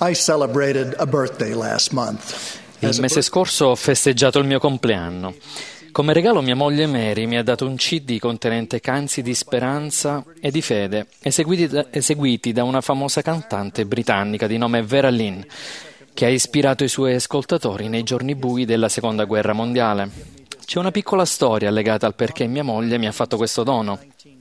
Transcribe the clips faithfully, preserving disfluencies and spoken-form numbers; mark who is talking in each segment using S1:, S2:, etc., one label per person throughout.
S1: I celebrated a birthday last month.
S2: Il mese scorso ho festeggiato il mio compleanno. Come regalo mia moglie Mary mi ha dato un C D contenente canti di speranza e di fede, eseguiti da, eseguiti da una famosa cantante britannica di nome Vera Lynn, che ha ispirato i suoi ascoltatori nei giorni bui della Seconda Guerra Mondiale. C'è una piccola storia legata al perché mia moglie mi ha fatto questo dono.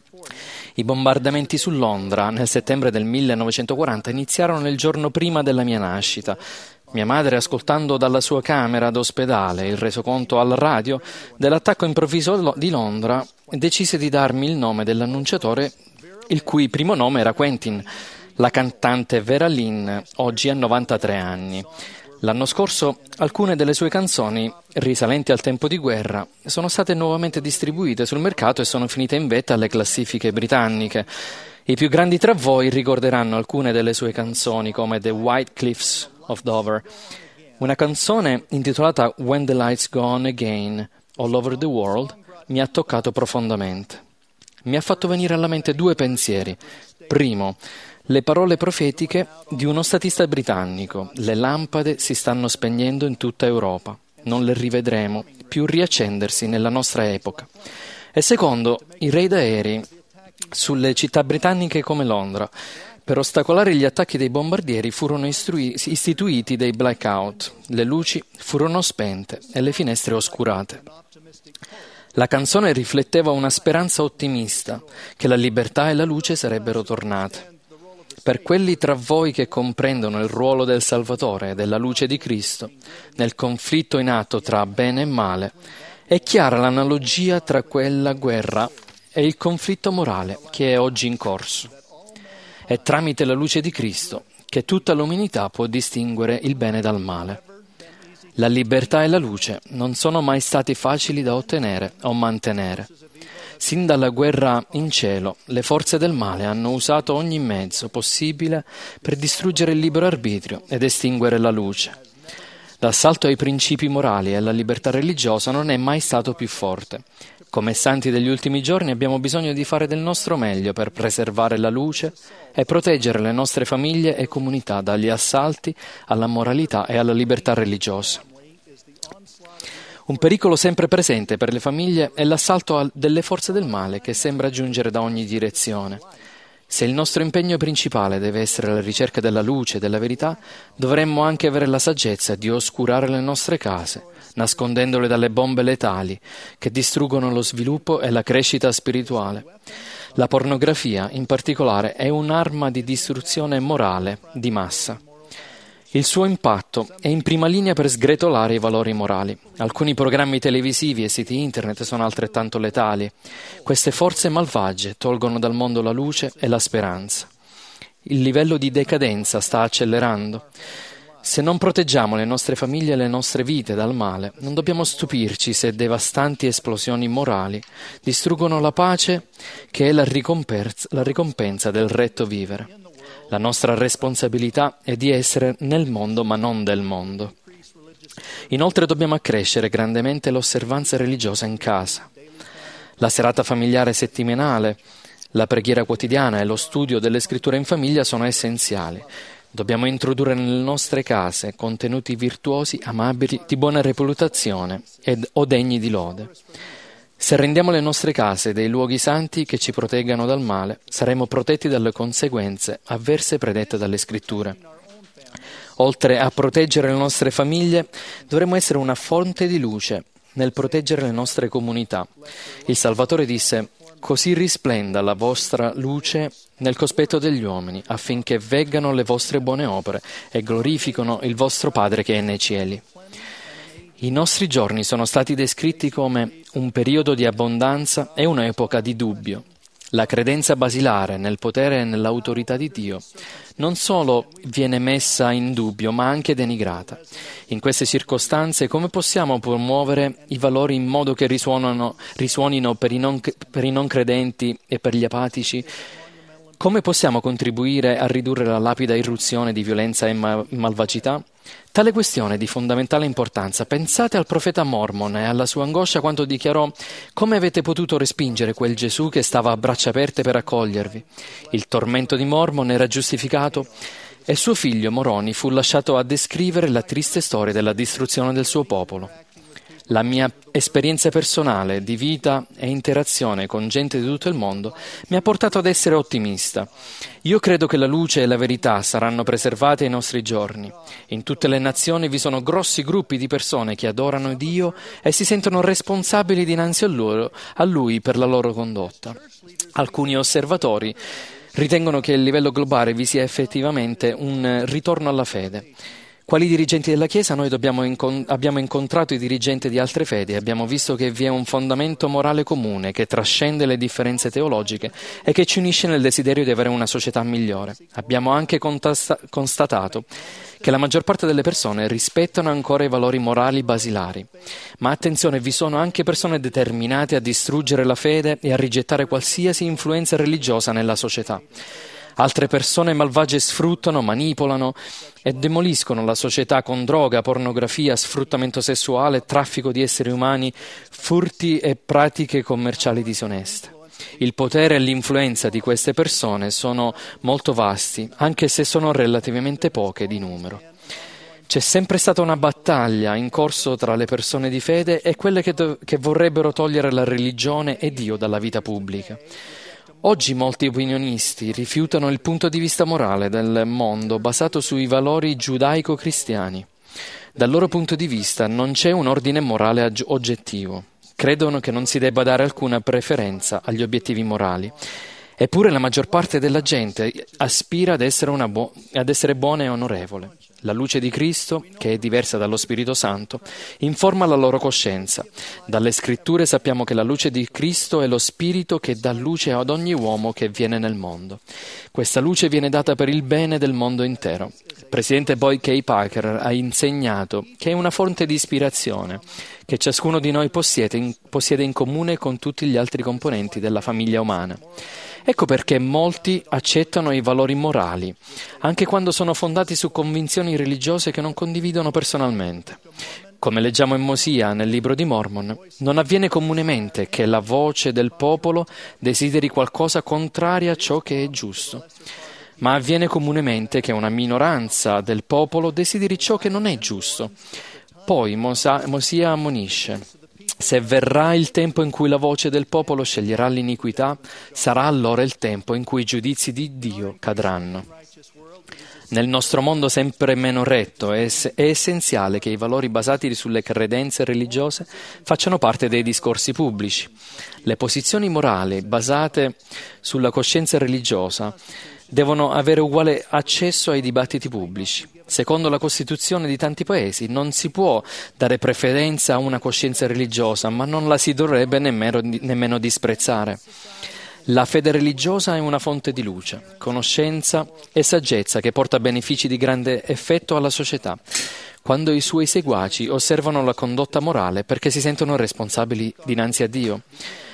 S2: I bombardamenti su Londra nel settembre del millenovecentoquaranta iniziarono il giorno prima della mia nascita. Mia madre, ascoltando dalla sua camera d'ospedale il resoconto alla radio dell'attacco improvviso di Londra, decise di darmi il nome dell'annunciatore, il cui primo nome era Quentin. La cantante Vera Lynn oggi ha novantatré anni. L'anno scorso alcune delle sue canzoni, risalenti al tempo di guerra, sono state nuovamente distribuite sul mercato e sono finite in vetta alle classifiche britanniche. I più grandi tra voi ricorderanno alcune delle sue canzoni come The White Cliffs of Dover, una canzone intitolata When the Lights Go On Again, All Over the World, mi ha toccato profondamente. Mi ha fatto venire alla mente due pensieri. Primo, le parole profetiche di uno statista britannico: le lampade si stanno spegnendo in tutta Europa, non le rivedremo più riaccendersi nella nostra epoca. E secondo, i raid aerei sulle città britanniche come Londra. Per ostacolare gli attacchi dei bombardieri furono istrui- istituiti dei blackout, le luci furono spente e le finestre oscurate. La canzone rifletteva una speranza ottimista che la libertà e la luce sarebbero tornate. Per quelli tra voi che comprendono il ruolo del Salvatore e della luce di Cristo nel conflitto in atto tra bene e male, è chiara l'analogia tra quella guerra e il conflitto morale che è oggi in corso. È tramite la luce di Cristo che tutta l'umanità può distinguere il bene dal male. La libertà e la luce non sono mai stati facili da ottenere o mantenere. Sin dalla guerra in cielo, le forze del male hanno usato ogni mezzo possibile per distruggere il libero arbitrio ed estinguere la luce. L'assalto ai principi morali e alla libertà religiosa non è mai stato più forte. Come santi degli ultimi giorni abbiamo bisogno di fare del nostro meglio per preservare la luce e proteggere le nostre famiglie e comunità dagli assalti alla moralità e alla libertà religiosa. Un pericolo sempre presente per le famiglie è l'assalto delle forze del male che sembra giungere da ogni direzione. Se il nostro impegno principale deve essere la ricerca della luce e della verità, dovremmo anche avere la saggezza di oscurare le nostre case, nascondendole dalle bombe letali che distruggono lo sviluppo e la crescita spirituale. La pornografia, in particolare, è un'arma di distruzione morale di massa. Il suo impatto è in prima linea per sgretolare i valori morali. Alcuni programmi televisivi e siti internet sono altrettanto letali. Queste forze malvagie tolgono dal mondo la luce e la speranza. Il livello di decadenza sta accelerando. Se non proteggiamo le nostre famiglie e le nostre vite dal male, non dobbiamo stupirci se devastanti esplosioni morali distruggono la pace che è la ricompensa, la ricompensa del retto vivere. La nostra responsabilità è di essere nel mondo ma non del mondo. Inoltre dobbiamo accrescere grandemente l'osservanza religiosa in casa. La serata familiare settimanale, la preghiera quotidiana e lo studio delle scritture in famiglia sono essenziali. Dobbiamo introdurre nelle nostre case contenuti virtuosi, amabili, di buona reputazione ed o degni di lode. Se rendiamo le nostre case dei luoghi santi che ci proteggano dal male, saremo protetti dalle conseguenze avverse predette dalle Scritture. Oltre a proteggere le nostre famiglie, dovremo essere una fonte di luce nel proteggere le nostre comunità. Il Salvatore disse: «Così risplenda la vostra luce nel cospetto degli uomini, affinché veggano le vostre buone opere e glorificano il vostro Padre che è nei cieli». I nostri giorni sono stati descritti come un periodo di abbondanza e un'epoca di dubbio. La credenza basilare nel potere e nell'autorità di Dio non solo viene messa in dubbio, ma anche denigrata. In queste circostanze, come possiamo promuovere i valori in modo che risuonano, risuonino per i, non, per i non credenti e per gli apatici? Come possiamo contribuire a ridurre la lapida irruzione di violenza e ma- malvagità? Tale questione è di fondamentale importanza. Pensate al profeta Mormon e alla sua angoscia quando dichiarò: «Come avete potuto respingere quel Gesù che stava a braccia aperte per accogliervi?» Il tormento di Mormon era giustificato e suo figlio Moroni fu lasciato a descrivere la triste storia della distruzione del suo popolo. La mia esperienza personale di vita e interazione con gente di tutto il mondo mi ha portato ad essere ottimista. Io credo che la luce e la verità saranno preservate ai nostri giorni. In tutte le nazioni vi sono grossi gruppi di persone che adorano Dio e si sentono responsabili dinanzi a Lui, a Lui per la loro condotta. Alcuni osservatori ritengono che a livello globale vi sia effettivamente un ritorno alla fede. Quali dirigenti della Chiesa noi dobbiamo incont- abbiamo incontrato i dirigenti di altre fedi e abbiamo visto che vi è un fondamento morale comune che trascende le differenze teologiche e che ci unisce nel desiderio di avere una società migliore. Abbiamo anche contasta- constatato che la maggior parte delle persone rispettano ancora i valori morali basilari. Ma attenzione, vi sono anche persone determinate a distruggere la fede e a rigettare qualsiasi influenza religiosa nella società. Altre persone malvagie sfruttano, manipolano e demoliscono la società con droga, pornografia, sfruttamento sessuale, traffico di esseri umani, furti e pratiche commerciali disoneste. Il potere e l'influenza di queste persone sono molto vasti, anche se sono relativamente poche di numero. C'è sempre stata una battaglia in corso tra le persone di fede e quelle che, do- che vorrebbero togliere la religione e Dio dalla vita pubblica. Oggi molti opinionisti rifiutano il punto di vista morale del mondo basato sui valori giudaico-cristiani. Dal loro punto di vista non c'è un ordine morale ag- oggettivo. Credono che non si debba dare alcuna preferenza agli obiettivi morali. Eppure la maggior parte della gente aspira ad essere, una bu- ad essere buona e onorevole. La luce di Cristo, che è diversa dallo Spirito Santo, informa la loro coscienza. Dalle Scritture sappiamo che la luce di Cristo è lo Spirito che dà luce ad ogni uomo che viene nel mondo. Questa luce viene data per il bene del mondo intero. Il presidente Boyd K. Packer ha insegnato che è una fonte di ispirazione che ciascuno di noi possiede in, possiede in comune con tutti gli altri componenti della famiglia umana. Ecco perché molti accettano i valori morali, anche quando sono fondati su convinzioni religiose che non condividono personalmente. Come leggiamo in Mosia nel libro di Mormon, non avviene comunemente che la voce del popolo desideri qualcosa contrario a ciò che è giusto, ma avviene comunemente che una minoranza del popolo desideri ciò che non è giusto. Poi Mosa, Mosia ammonisce: se verrà il tempo in cui la voce del popolo sceglierà l'iniquità, sarà allora il tempo in cui i giudizi di Dio cadranno. Nel nostro mondo sempre meno retto è, ess- è essenziale che i valori basati sulle credenze religiose facciano parte dei discorsi pubblici. Le posizioni morali basate sulla coscienza religiosa devono avere uguale accesso ai dibattiti pubblici. Secondo la Costituzione di tanti paesi non si può dare preferenza a una coscienza religiosa, ma non la si dovrebbe nemmeno, nemmeno disprezzare. La fede religiosa è una fonte di luce, conoscenza e saggezza che porta benefici di grande effetto alla società, quando i suoi seguaci osservano la condotta morale perché si sentono responsabili dinanzi a Dio.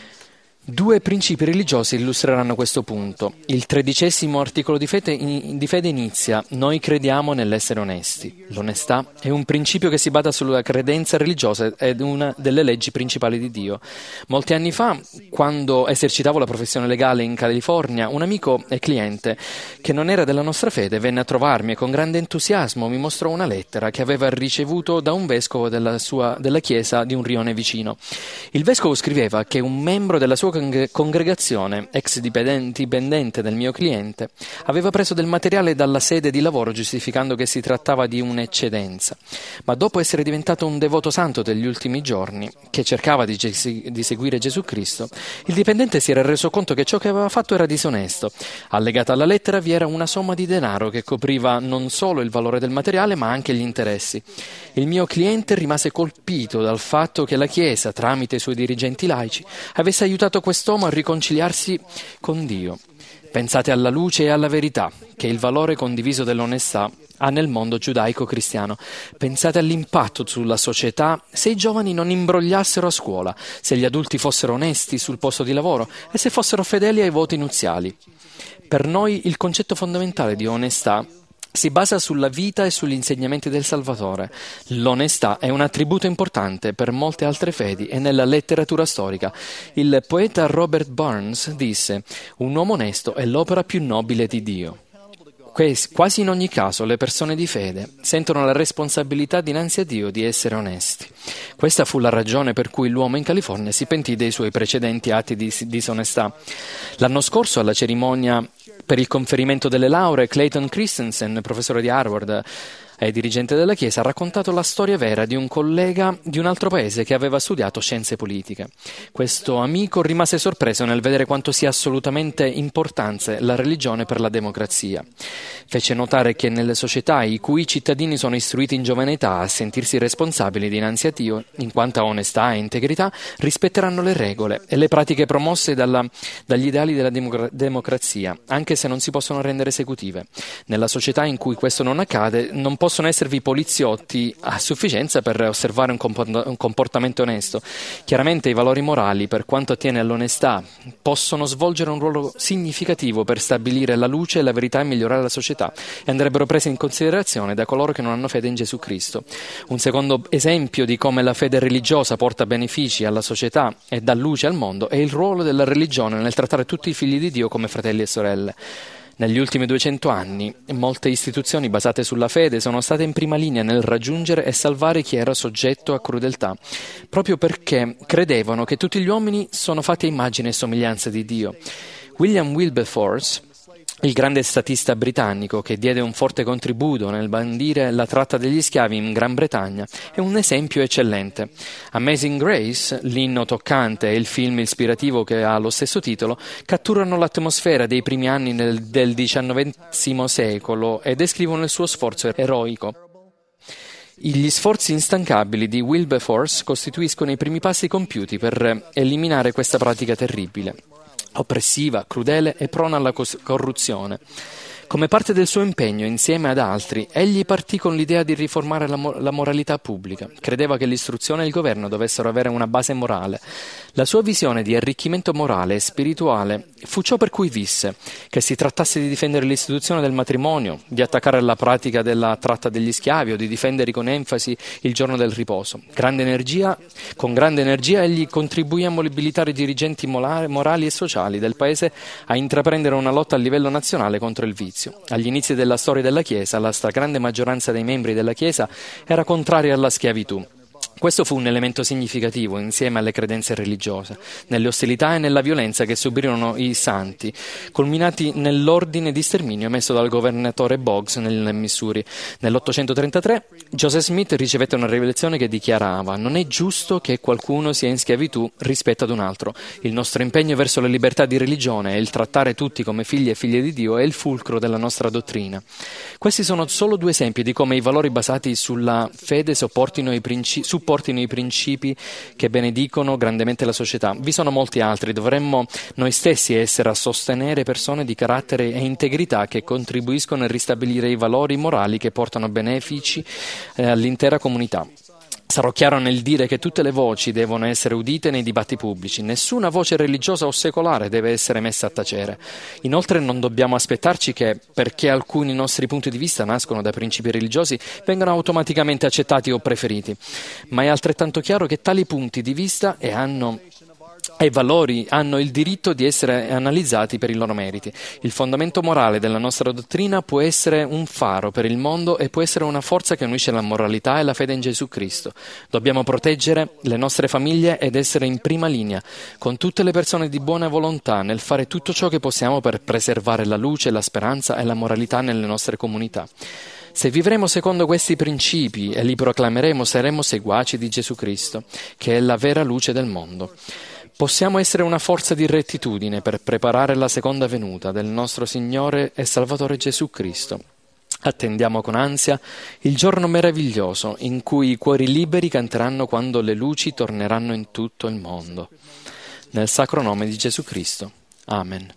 S2: Due principi religiosi illustreranno questo punto. Il tredicesimo articolo di fede, di fede inizia: noi crediamo nell'essere onesti. L'onestà è un principio che si basa sulla credenza religiosa ed è una delle leggi principali di Dio. Molti anni fa, quando esercitavo la professione legale in California, un amico e cliente che non era della nostra fede venne a trovarmi e con grande entusiasmo mi mostrò una lettera che aveva ricevuto da un vescovo della, sua, della chiesa di un rione vicino. Il vescovo scriveva che un membro della sua congregazione, ex dipendente del mio cliente, aveva preso del materiale dalla sede di lavoro giustificando che si trattava di un'eccedenza, ma dopo essere diventato un devoto santo degli ultimi giorni, che cercava di, di seguire Gesù Cristo, il dipendente si era reso conto che ciò che aveva fatto era disonesto. Allegata alla lettera vi era una somma di denaro che copriva non solo il valore del materiale ma anche gli interessi. Il mio cliente rimase colpito dal fatto che la Chiesa, tramite i suoi dirigenti laici, avesse aiutato quest'uomo a riconciliarsi con Dio. Pensate alla luce e alla verità che il valore condiviso dell'onestà ha nel mondo giudaico-cristiano. Pensate all'impatto sulla società se i giovani non imbrogliassero a scuola, se gli adulti fossero onesti sul posto di lavoro e se fossero fedeli ai voti nuziali. Per noi il concetto fondamentale di onestà si basa sulla vita e sugli insegnamenti del Salvatore. L'onestà è un attributo importante per molte altre fedi e nella letteratura storica. Il poeta Robert Burns disse: un uomo onesto è l'opera più nobile di Dio. Quasi in ogni caso le persone di fede sentono la responsabilità dinanzi a Dio di essere onesti. Questa fu la ragione per cui l'uomo in California si pentì dei suoi precedenti atti di disonestà. L'anno scorso, alla cerimonia per il conferimento delle lauree, Clayton Christensen, professore di Harvard e dirigente della Chiesa, ha raccontato la storia vera di un collega di un altro paese che aveva studiato scienze politiche. Questo amico rimase sorpreso nel vedere quanto sia assolutamente importante la religione per la democrazia. Fece notare che nelle società i cui cittadini sono istruiti in giovane età a sentirsi responsabili dinanzi a Dio, in quanto a onestà e integrità, rispetteranno le regole e le pratiche promosse dalla, dagli ideali della democra- democrazia, anche se non si possono rendere esecutive. Nella società in cui questo non accade, non possono esservi poliziotti a sufficienza per osservare un, comport- un comportamento onesto. Chiaramente i valori morali, per quanto attiene all'onestà, possono svolgere un ruolo significativo per stabilire la luce e la verità e migliorare la società, e andrebbero presi in considerazione da coloro che non hanno fede in Gesù Cristo. Un secondo esempio di come la fede religiosa porta benefici alla società e dà luce al mondo è il ruolo della religione nel trattare tutti i figli di Dio come fratelli e sorelle. Negli ultimi duecento anni, molte istituzioni basate sulla fede sono state in prima linea nel raggiungere e salvare chi era soggetto a crudeltà, proprio perché credevano che tutti gli uomini sono fatti a immagine e somiglianza di Dio. William Wilberforce, il grande statista britannico che diede un forte contributo nel bandire la tratta degli schiavi in Gran Bretagna, è un esempio eccellente. Amazing Grace, l'inno toccante e il film ispirativo che ha lo stesso titolo, catturano l'atmosfera dei primi anni nel, del diciannovesimo secolo e descrivono il suo sforzo eroico. Gli sforzi instancabili di Wilberforce costituiscono i primi passi compiuti per eliminare questa pratica terribile, oppressiva, crudele e prona alla cos- corruzione. Come parte del suo impegno, insieme ad altri, egli partì con l'idea di riformare la, mo- la moralità pubblica. Credeva che l'istruzione e il governo dovessero avere una base morale. La sua visione di arricchimento morale e spirituale fu ciò per cui visse, che si trattasse di difendere l'istituzione del matrimonio, di attaccare la pratica della tratta degli schiavi o di difendere con enfasi il giorno del riposo. Grande energia, con grande energia egli contribuì a mobilitare i dirigenti morali e sociali del paese a intraprendere una lotta a livello nazionale contro il vizio. Agli inizi della storia della Chiesa, la stragrande maggioranza dei membri della Chiesa era contraria alla schiavitù. Questo fu un elemento significativo insieme alle credenze religiose, nelle ostilità e nella violenza che subirono i santi, culminati nell'ordine di sterminio emesso dal governatore Boggs nel Missouri. Nell'ottocentotrentatré Joseph Smith ricevette una rivelazione che dichiarava: «Non è giusto che qualcuno sia in schiavitù rispetto ad un altro. Il nostro impegno verso la libertà di religione e il trattare tutti come figli e figlie di Dio è il fulcro della nostra dottrina». Questi sono solo due esempi di come i valori basati sulla fede supportino i principi portino i principi che benedicono grandemente la società. Vi sono molti altri. Dovremmo noi stessi essere a sostenere persone di carattere e integrità che contribuiscono a ristabilire i valori morali che portano benefici eh, all'intera comunità. Sarò chiaro nel dire che tutte le voci devono essere udite nei dibattiti pubblici. Nessuna voce religiosa o secolare deve essere messa a tacere. Inoltre non dobbiamo aspettarci che, perché alcuni nostri punti di vista nascono da principi religiosi, vengano automaticamente accettati o preferiti. Ma è altrettanto chiaro che tali punti di vista e hanno e valori hanno il diritto di essere analizzati per i loro meriti. Il fondamento morale della nostra dottrina può essere un faro per il mondo e può essere una forza che unisce la moralità e la fede in Gesù Cristo. Dobbiamo proteggere le nostre famiglie ed essere in prima linea con tutte le persone di buona volontà nel fare tutto ciò che possiamo per preservare la luce, la speranza e la moralità nelle nostre comunità. Se vivremo secondo questi principi e li proclameremo, saremo seguaci di Gesù Cristo, che è la vera luce del mondo. Possiamo essere una forza di rettitudine per preparare la seconda venuta del nostro Signore e Salvatore Gesù Cristo. Attendiamo con ansia il giorno meraviglioso in cui i cuori liberi canteranno quando le luci torneranno in tutto il mondo. Nel sacro nome di Gesù Cristo. Amen.